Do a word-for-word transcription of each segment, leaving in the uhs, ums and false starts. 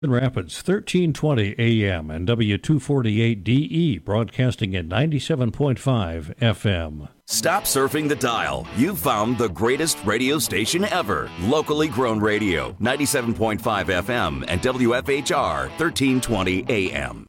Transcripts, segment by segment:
Rapids, thirteen twenty A M and W two forty-eight D E, broadcasting at ninety-seven point five F M. Stop surfing the dial. You've found the greatest radio station ever. Locally grown radio, ninety-seven point five F M and W F H R, thirteen twenty A M.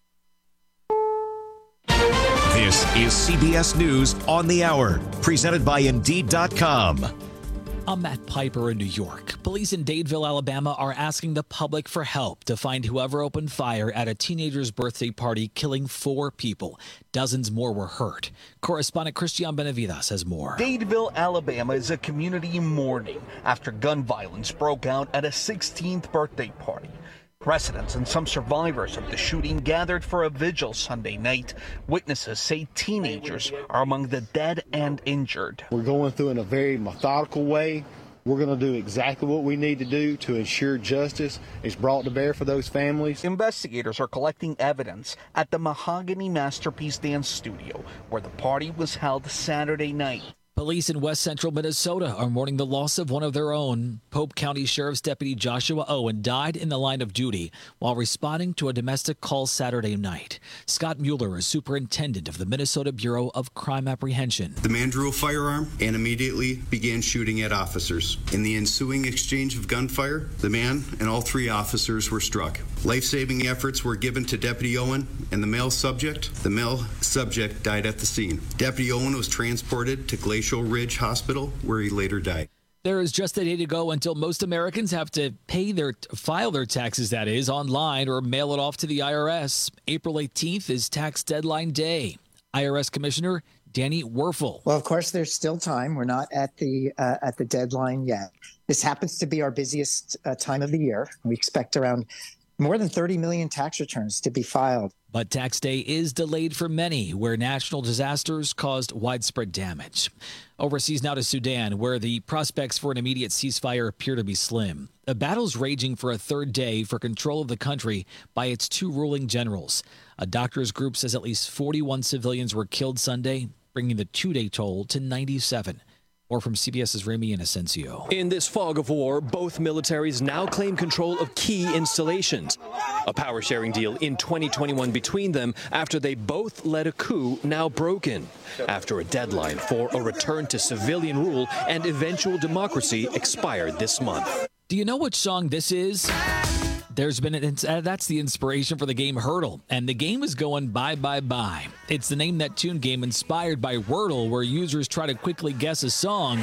This is C B S News on the Hour, presented by Indeed dot com. I'm Matt Piper in New York. Police in Dadeville, Alabama are asking the public for help to find whoever opened fire at a teenager's birthday party, killing four people. Dozens more were hurt. Correspondent Christian Benavides has more. Dadeville, Alabama is a community mourning after gun violence broke out at a sixteenth birthday party. Residents and some survivors of the shooting gathered for a vigil Sunday night. Witnesses say teenagers are among the dead and injured. We're going through in a very methodical way. We're going to do exactly what we need to do to ensure justice is brought to bear for those families. Investigators are collecting evidence at the Mahogany Masterpiece Dance Studio, where the party was held Saturday night. Police in west central Minnesota are mourning the loss of one of their own. Pope County Sheriff's Deputy Joshua Owen died in the line of duty while responding to a domestic call Saturday night. Scott Mueller is superintendent of the Minnesota Bureau of Crime Apprehension. The man drew a firearm and immediately began shooting at officers. In the ensuing exchange of gunfire, the man and all three officers were struck. Life-saving efforts were given to Deputy Owen and the male subject. The male subject died at the scene. Deputy Owen was transported to Glacial Ridge Hospital, where he later died. There is just a day to go until most Americans have to pay their, file their taxes, that is, online or mail it off to the I R S. April eighteenth is tax deadline day. I R S Commissioner Danny Werfel. Well, of course, there's still time. We're not at the uh, at the deadline yet. This happens to be our busiest uh, time of the year. We expect around more than thirty million tax returns to be filed. But tax day is delayed for many, where natural disasters caused widespread damage. Overseas now to Sudan, where the prospects for an immediate ceasefire appear to be slim. A battle's raging for a third day for control of the country by its two ruling generals. A doctors group says at least forty-one civilians were killed Sunday, bringing the two-day toll to ninety-seven. More from CBS's Ramy Inocencio. In this fog of war, both militaries now claim control of key installations. A power-sharing deal in twenty twenty-one between them after they both led a coup now broken. After a deadline for a return to civilian rule and eventual democracy expired this month. Do you know what song this is? There's been an, uh, that's the inspiration for the game Heardle, and the game is going bye bye bye. It's the Name That Tune game inspired by Wordle, where users try to quickly guess a song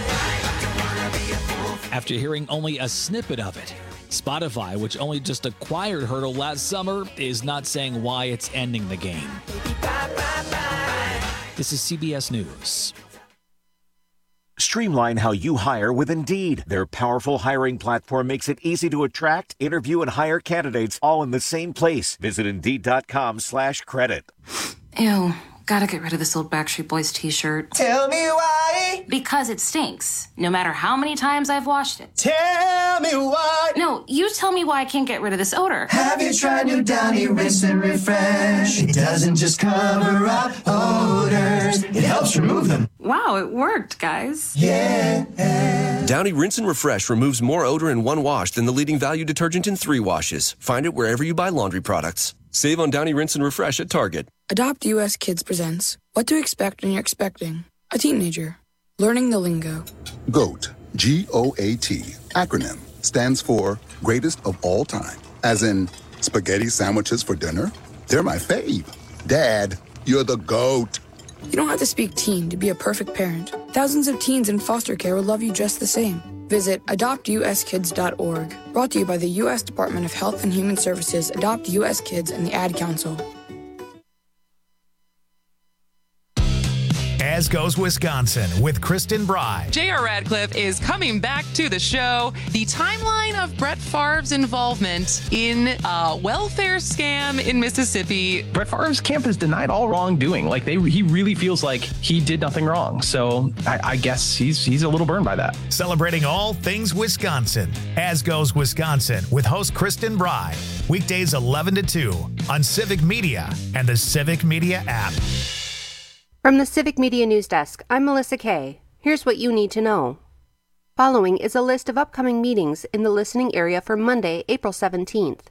after hearing only a snippet of it. Spotify, which only just acquired Heardle last summer, is not saying why it's ending the game. This is C B S News. Streamline how you hire with Indeed. Their powerful hiring platform makes it easy to attract, interview, and hire candidates all in the same place. Visit Indeed.com slash credit. Ew, gotta get rid of this old Backstreet Boys t-shirt. Tell me why. Because it stinks, no matter how many times I've washed it. Tell me why. No, you tell me why I can't get rid of this odor. Have you tried new Downy Rinse and Refresh? It doesn't just cover up odors, it helps remove them. Wow, it worked, guys. Yeah. Downy Rinse and Refresh removes more odor in one wash than the leading value detergent in three washes. Find it wherever you buy laundry products. Save on Downy Rinse and Refresh at Target. Adopt U S Kids presents What to Expect When You're Expecting a Teenager. Learning the lingo. GOAT, G O A T, acronym, stands for Greatest of All Time. As in, spaghetti sandwiches for dinner? They're my fave. Dad, you're the GOAT. You don't have to speak teen to be a perfect parent. Thousands of teens in foster care will love you just the same. Visit adopt u s kids dot org. Brought to you by the U S Department of Health and Human Services, Adopt U S Kids, and the Ad Council. As Goes Wisconsin with Kristen Bry. J R. Radcliffe is coming back to the show. The timeline of Brett Favre's involvement in a welfare scam in Mississippi. Brett Favre's camp has denied all wrongdoing. Like they, he really feels like he did nothing wrong. So I, I guess he's he's a little burned by that. Celebrating all things Wisconsin. As Goes Wisconsin with host Kristen Bry. Weekdays eleven to two on Civic Media and the Civic Media app. From the Civic Media News Desk, I'm Melissa Kay. Here's what you need to know. Following is a list of upcoming meetings in the listening area for Monday, April seventeenth.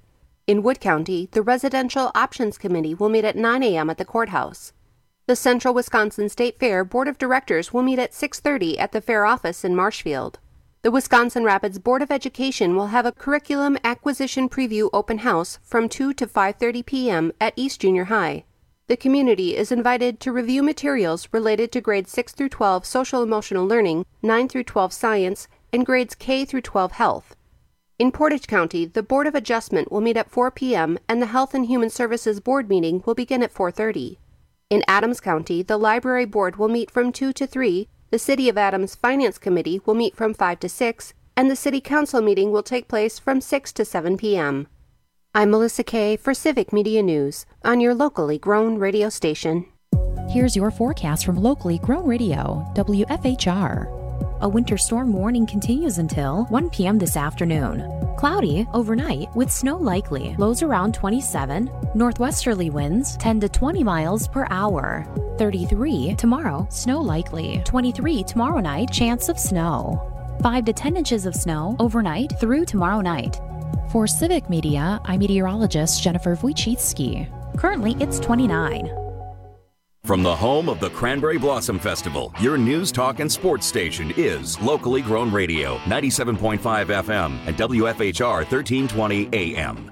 In Wood County, the Residential Options Committee will meet at nine a.m. at the courthouse. The Central Wisconsin State Fair Board of Directors will meet at six thirty at the fair office in Marshfield. The Wisconsin Rapids Board of Education will have a curriculum acquisition preview open house from two to five thirty p.m. at East Junior High. The community is invited to review materials related to grades six through twelve social emotional learning, nine through twelve science, and grades K through twelve health. In Portage County, the Board of Adjustment will meet at four p.m. and the Health and Human Services Board meeting will begin at four thirty. In Adams County, the Library Board will meet from two to three, the City of Adams Finance Committee will meet from five to six, and the City Council meeting will take place from six to seven p.m. I'm Melissa Kay for Civic Media News on your locally grown radio station. Here's your forecast from locally grown radio, W F H R. A winter storm warning continues until one p.m. this afternoon. Cloudy overnight with snow likely. Lows around twenty-seven. Northwesterly winds ten to twenty miles per hour. thirty-three tomorrow, snow likely. twenty-three tomorrow night, chance of snow. five to ten inches of snow overnight through tomorrow night. For Civic Media, I'm meteorologist Jennifer Wojcicki. Currently, it's twenty-nine. From the home of the Cranberry Blossom Festival, your news, talk, and sports station is locally grown radio, ninety-seven point five F M and W F H R thirteen twenty A M.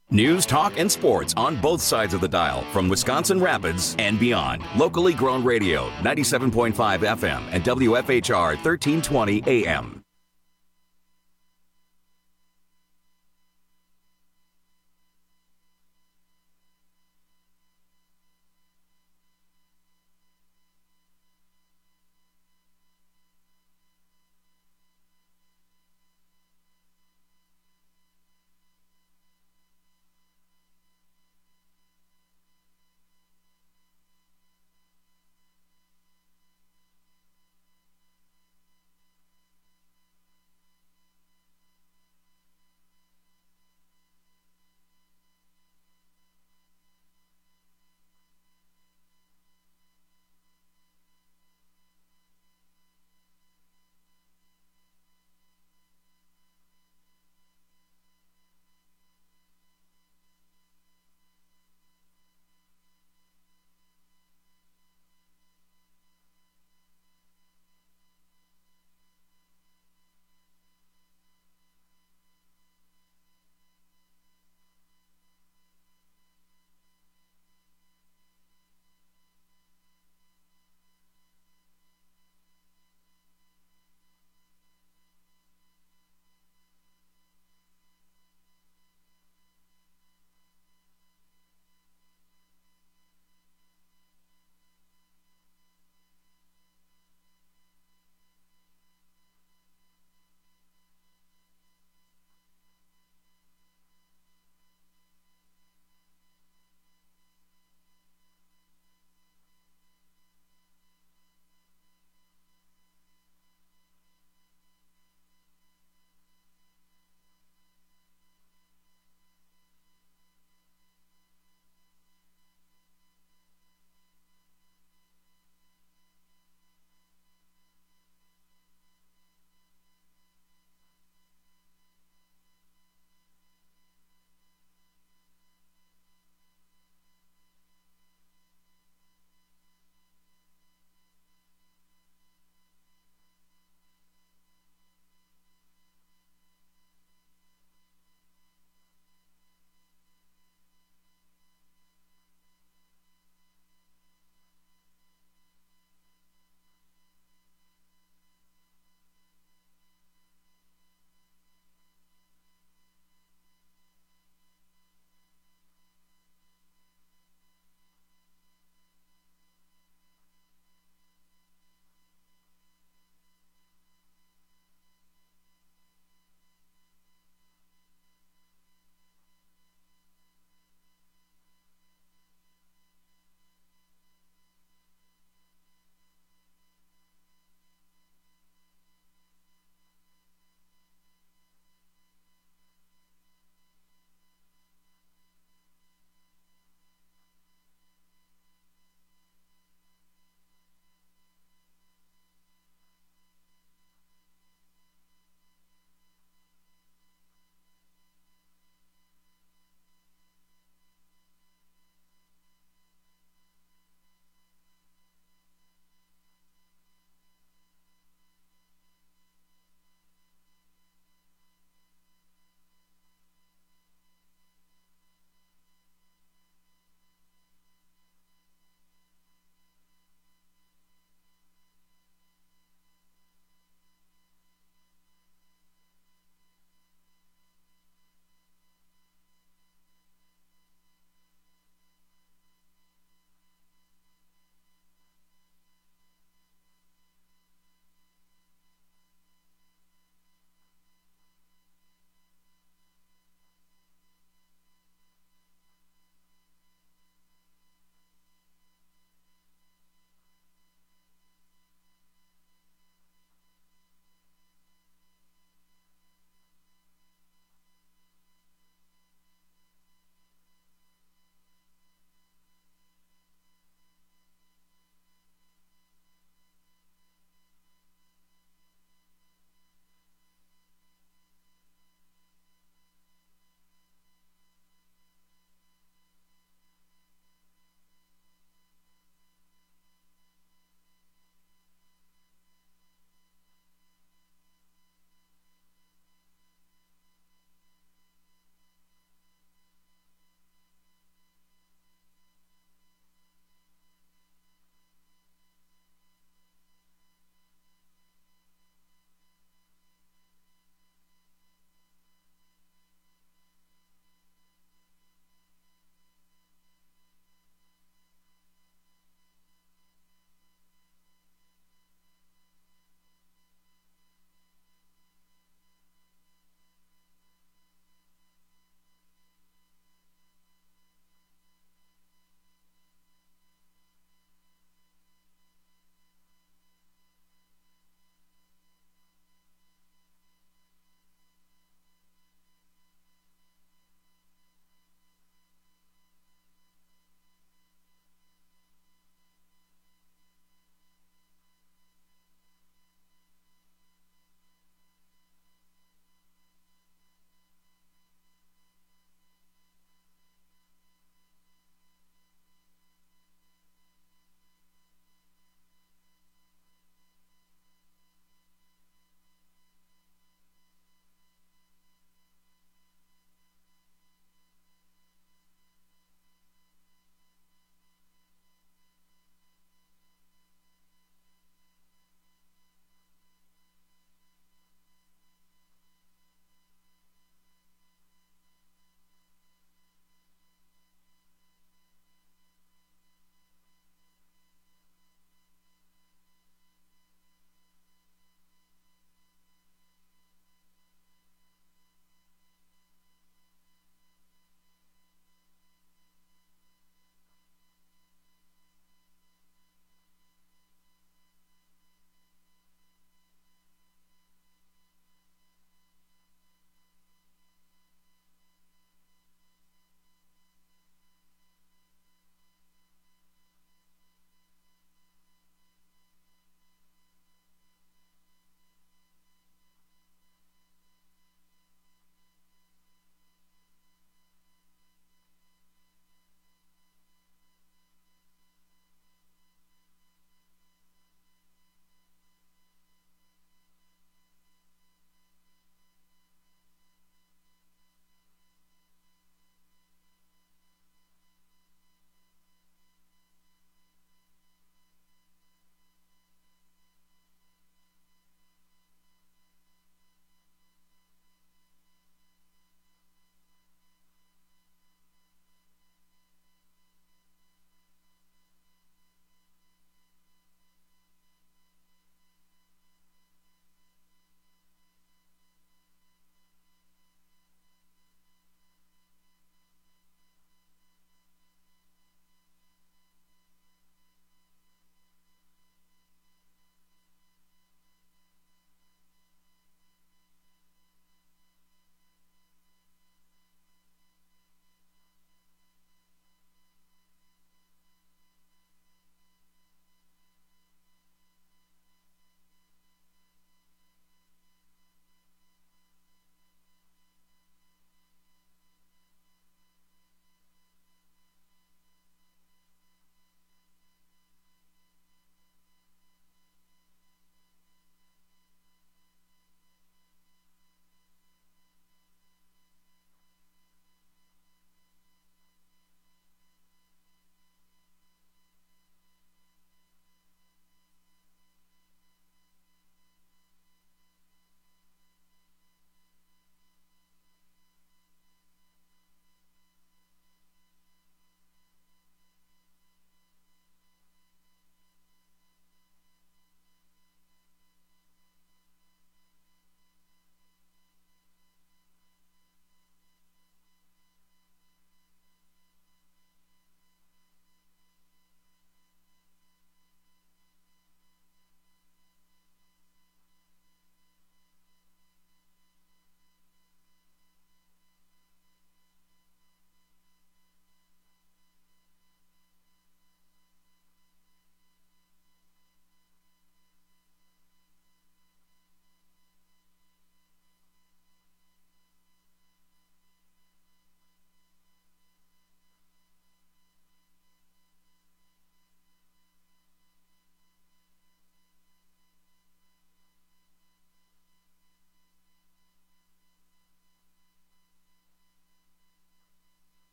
News, talk, and sports on both sides of the dial from Wisconsin Rapids and beyond. Locally grown radio, ninety-seven point five F M and W F H R thirteen twenty A M.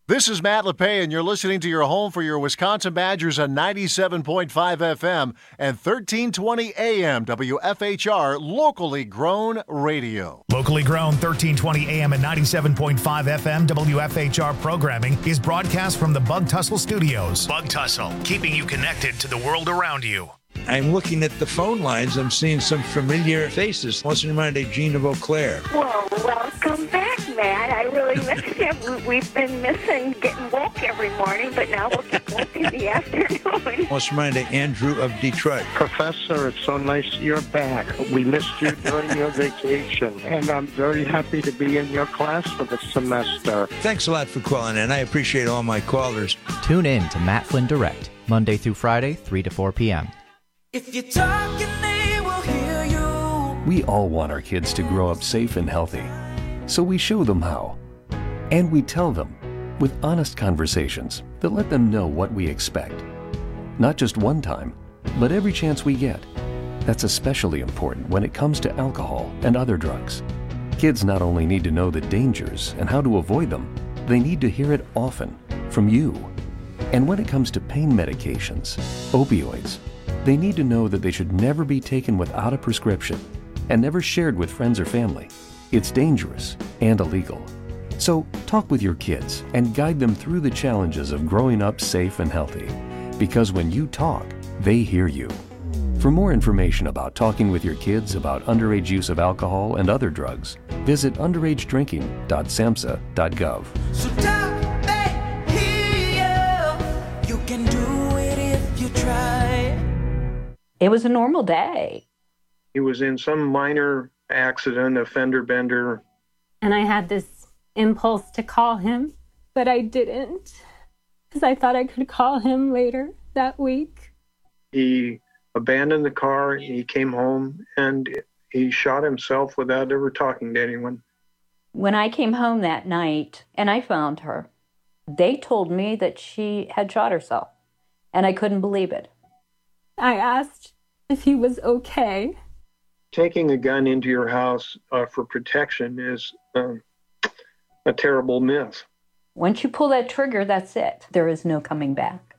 This is Matt LePay, and you're listening to your home for your Wisconsin Badgers on ninety-seven point five F M and thirteen twenty A M W F H R, locally grown radio. Locally grown thirteen twenty A M and ninety-seven point five F M W F H R programming is broadcast from the Bug Tussle Studios. Bug Tussle, keeping you connected to the world around you. I'm looking at the phone lines. I'm seeing some familiar faces. What's in mind of Gina Vauclair? Well, welcome back, Matt. I really miss him. We've been missing getting woke every morning, but now we'll get woke in the afternoon. What's in mind of Andrew of Detroit? Professor, it's so nice you're back. We missed you during your vacation, and I'm very happy to be in your class for the semester. Thanks a lot for calling in. I appreciate all my callers. Tune in to Matt Flynn Direct, Monday through Friday, three to four p.m. If you talk and they will hear you. We all want our kids to grow up safe and healthy, so we show them how. And we tell them with honest conversations that let them know what we expect. Not just one time, but every chance we get. That's especially important when it comes to alcohol and other drugs. Kids not only need to know the dangers and how to avoid them, they need to hear it often from you. And when it comes to pain medications, opioids, they need to know that they should never be taken without a prescription and never shared with friends or family. It's dangerous and illegal. So talk with your kids and guide them through the challenges of growing up safe and healthy. Because when you talk, they hear you. For more information about talking with your kids about underage use of alcohol and other drugs, visit underage drinking dot samhsa dot gov. So talk, they hear you. You can do it if you try. It was a normal day. He was in some minor accident, a fender bender. And I had this impulse to call him, but I didn't, because I thought I could call him later that week. He abandoned the car, he came home, and he shot himself without ever talking to anyone. When I came home that night and I found her, they told me that she had shot herself, and I couldn't believe it. I asked if he was okay. Taking a gun into your house uh, for protection is um, a terrible myth. Once you pull that trigger, that's it. There is no coming back.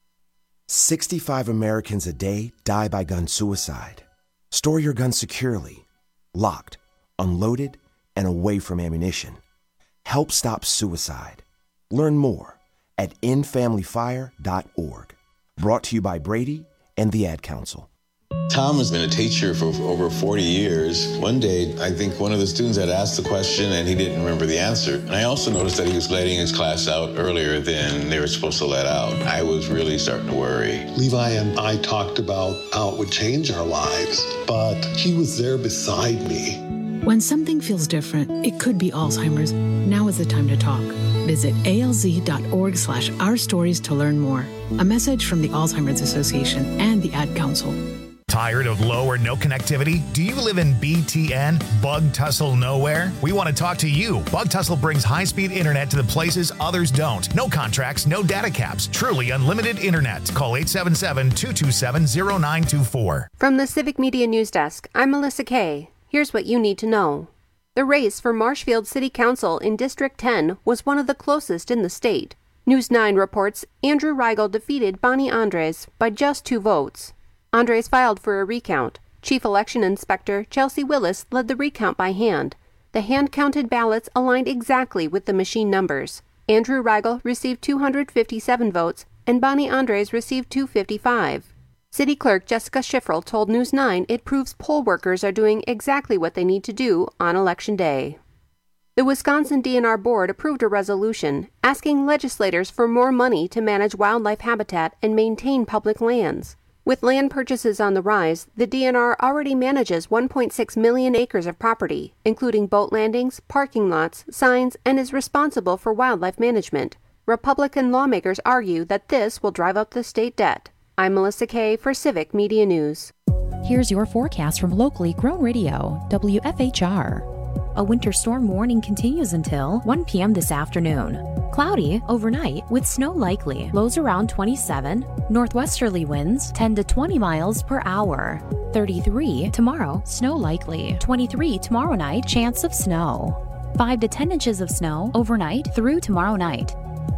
sixty-five Americans a day die by gun suicide. Store your gun securely, locked, unloaded, and away from ammunition. Help stop suicide. Learn more at end family fire dot org. Brought to you by Brady and the Ad Council. Tom has been a teacher for over forty years. One day, I think one of the students had asked the question and he didn't remember the answer. And I also noticed that he was letting his class out earlier than they were supposed to let out. I was really starting to worry. Levi and I talked about how it would change our lives, but he was there beside me. When something feels different, it could be Alzheimer's. Now is the time to talk. Visit alz.org slash our stories to learn more. A message from the Alzheimer's Association and the Ad Council. Tired of low or no connectivity? Do you live in B T N, Bug Tussle Nowhere? We want to talk to you. Bug Tussle brings high-speed internet to the places others don't. No contracts, no data caps. Truly unlimited internet. Call eight seven seven, two two seven, zero nine two four. From the Civic Media News Desk, I'm Melissa Kay. Here's what you need to know. The race for Marshfield City Council in District ten was one of the closest in the state. News nine reports Andrew Reigel defeated Bonnie Andres by just two votes. Andres filed for a recount. Chief Election Inspector Chelsea Willis led the recount by hand. The hand-counted ballots aligned exactly with the machine numbers. Andrew Reigel received two hundred fifty-seven votes, and Bonnie Andres received two hundred fifty-five. City Clerk Jessica Schiffrel told News nine it proves poll workers are doing exactly what they need to do on Election Day. The Wisconsin D N R Board approved a resolution asking legislators for more money to manage wildlife habitat and maintain public lands. With land purchases on the rise, the D N R already manages one point six million acres of property, including boat landings, parking lots, signs, and is responsible for wildlife management. Republican lawmakers argue that this will drive up the state debt. I'm Melissa Kay for Civic Media News. Here's your forecast from locally grown radio, W F H R. A winter storm warning continues until one p.m. this afternoon. Cloudy overnight with snow likely. Lows around twenty-seven. Northwesterly winds ten to twenty miles per hour. thirty-three tomorrow, snow likely. twenty-three tomorrow night, chance of snow. five to ten inches of snow overnight through tomorrow night.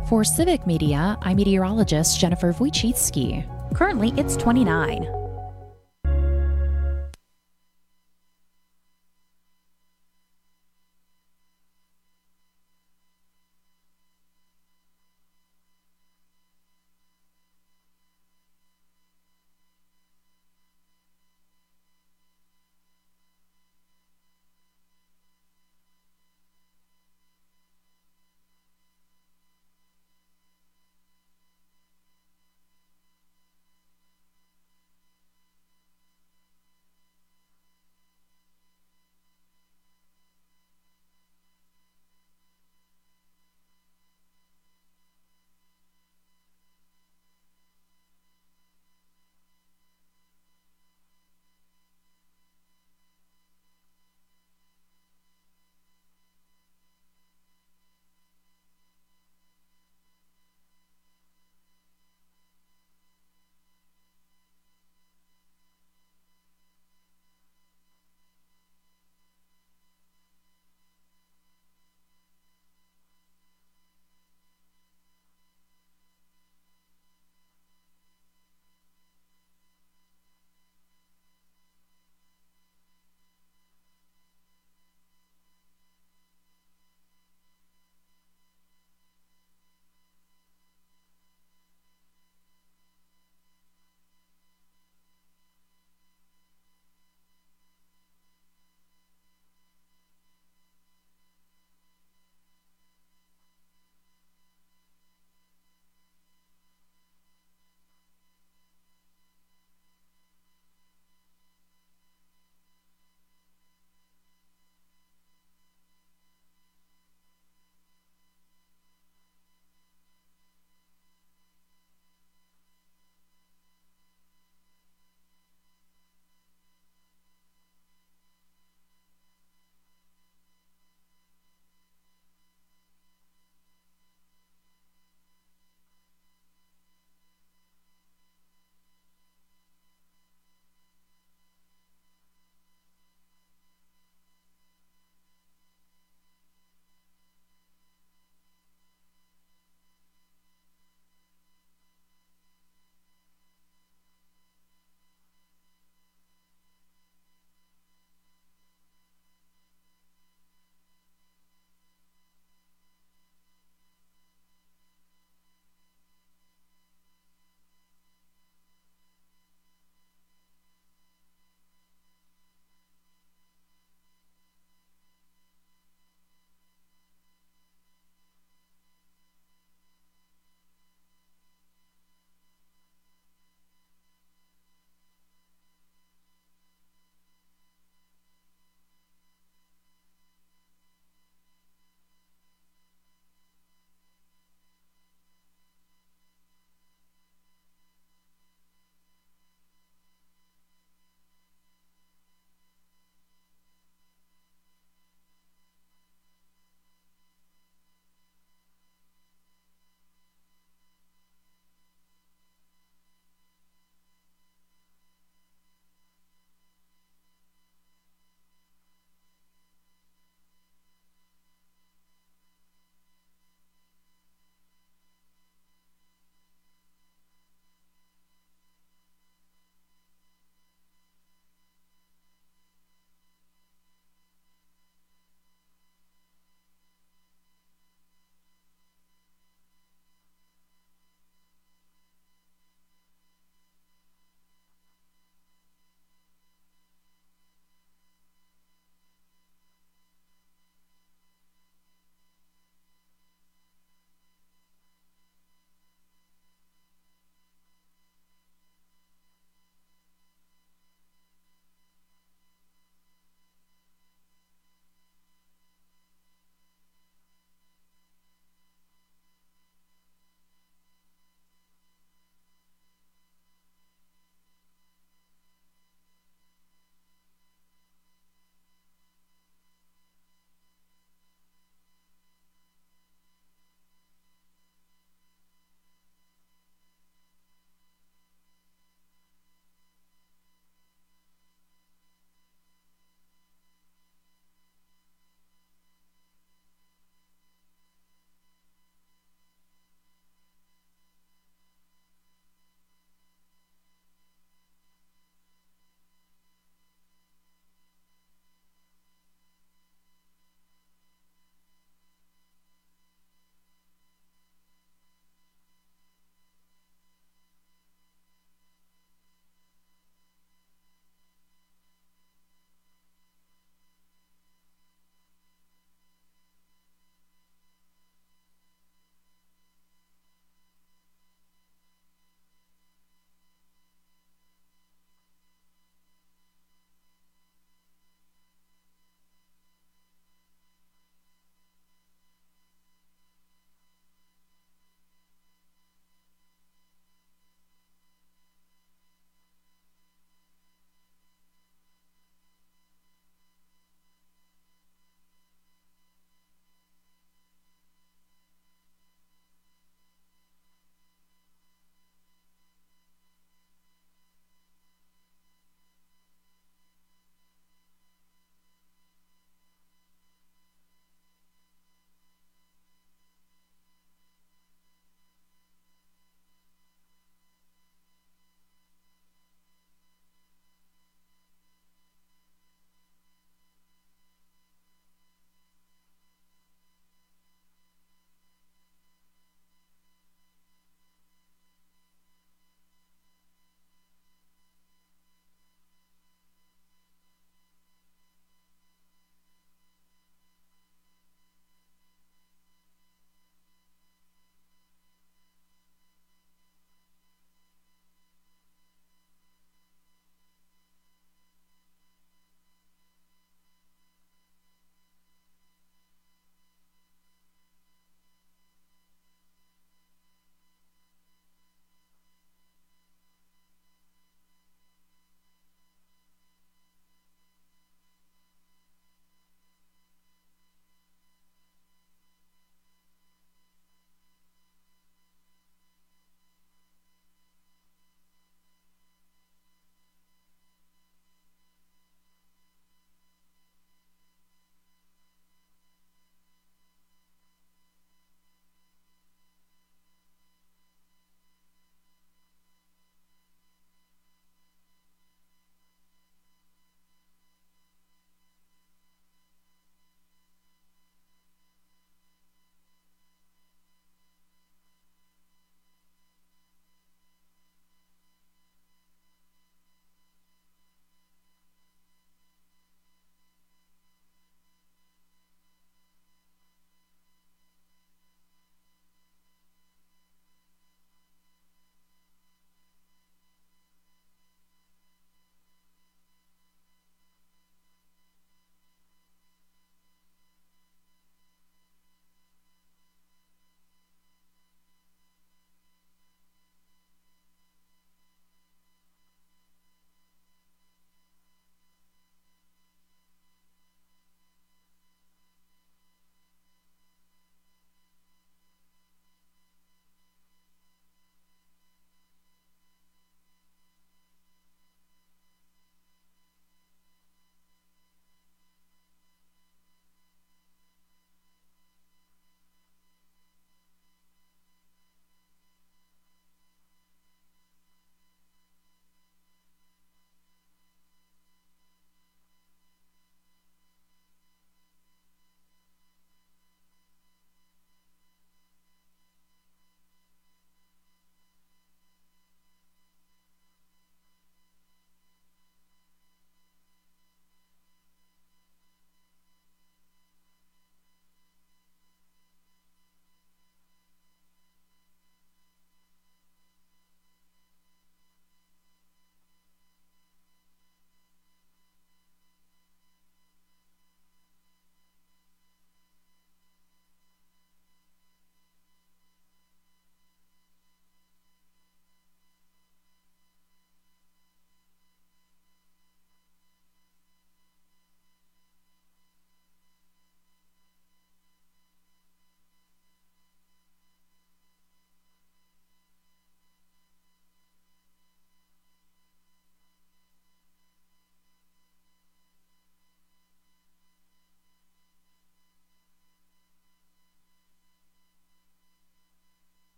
For Civic Media, I'm meteorologist Jennifer Wojcicki. Currently, it's twenty-nine.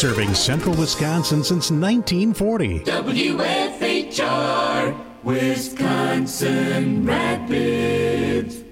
serving central Wisconsin since nineteen forty. W F H R, Wisconsin Rapids.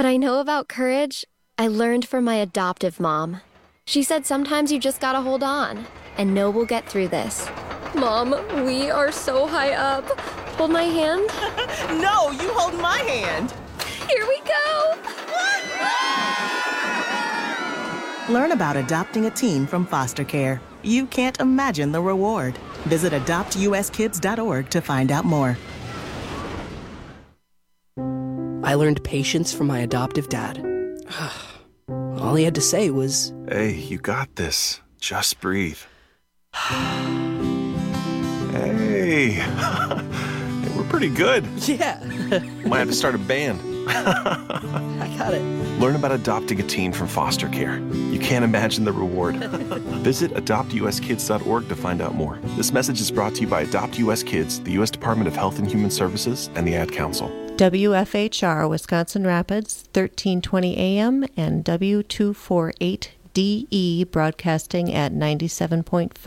What I know about courage, I learned from my adoptive mom. She said sometimes you just gotta hold on and know we'll get through this. Mom, we are so high up. Hold my hand. No, you hold my hand. Here we go. Learn about adopting a teen from foster care. You can't imagine the reward. Visit adopt u s kids dot org to find out more. I learned patience from my adoptive dad. All he had to say was, "Hey, you got this. Just breathe." Hey, we're pretty good. Yeah. Might have to start a band. I got it. Learn about adopting a teen from foster care. You can't imagine the reward. Visit adopt u s kids dot org to find out more. This message is brought to you by Adopt U S Kids, the U S Department of Health and Human Services, and the Ad Council. W F H R, Wisconsin Rapids, thirteen twenty A M, and W two forty-eight D E broadcasting at ninety-seven point five.